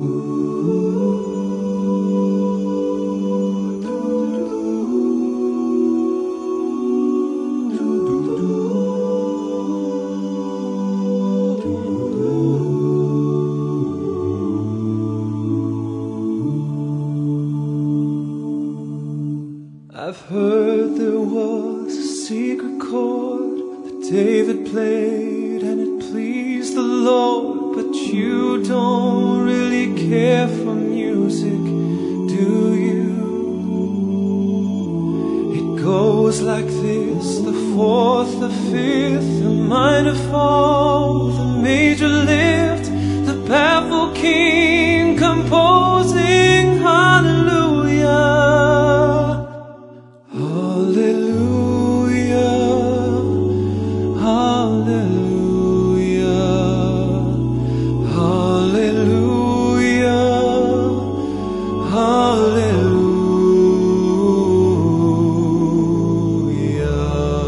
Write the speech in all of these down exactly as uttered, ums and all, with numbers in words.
I've heard there was a secret chord that David played and it pleased the Lord, but you don't really care for music, do you? It goes like this: the fourth, the fifth, the minor fall, the major lift, the baffled king composing hallelujah. Hallelujah, hallelujah, hallelujah, hallelujah.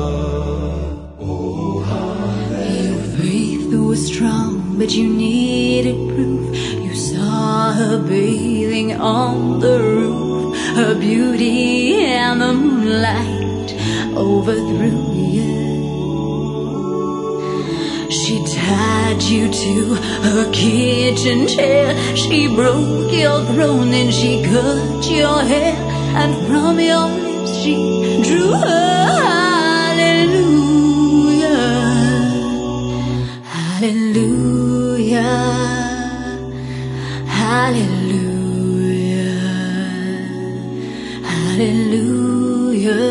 Oh, hallelujah. Your faith was strong, but you needed proof. You saw her bathing on the roof, her beauty and the moonlight overthrew you. She tied you to her kitchen chair, she broke your throne and she cut your hair, and from your lips she drew her hallelujah, hallelujah, hallelujah, hallelujah,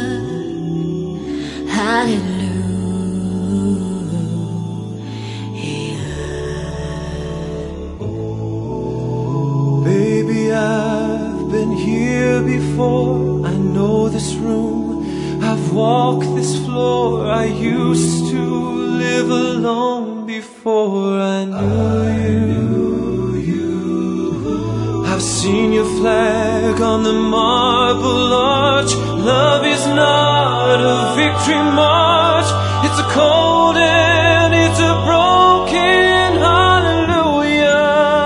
hallelujah. Baby, I've been here before. I know this room, I've walked this floor. I used to live alone before I knew you. I've seen your flag on the marble arch. Love is not a victory march. It's a cold and it's a broken hallelujah.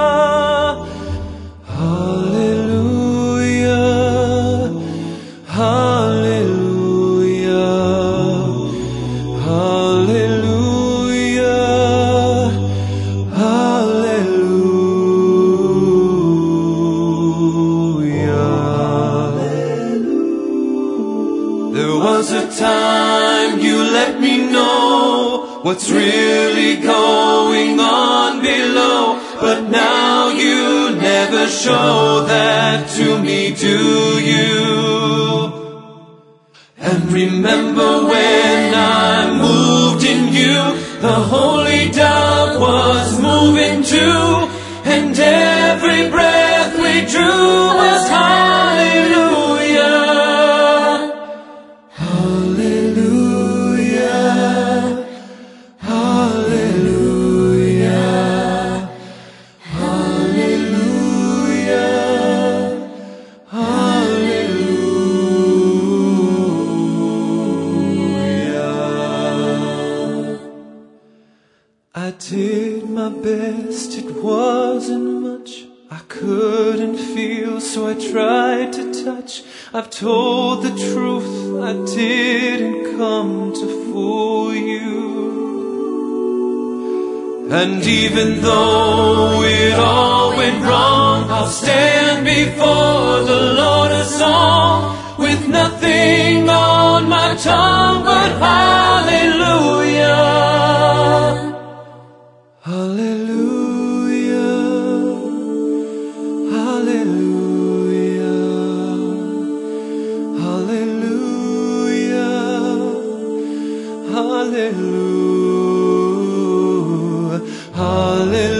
Hallelujah, hallelujah, hallelujah, hallelujah. There was a time you let me know what's really going on below, but now you never show that to me, do you? And remember when I moved in you, the holy dove was moving too, and every breath we drew was hallelujah. Hallelujah, hallelujah, hallelujah, hallelujah. I did my best, it wasn't much. I couldn't feel, so I tried to touch. I've told the truth, I didn't come to fool you. And even though it all went wrong, I'll stand before the Lord a song, with nothing on my tongue but hallelujah. Hallelujah, hallelujah, hallelujah, hallelujah, hallelujah.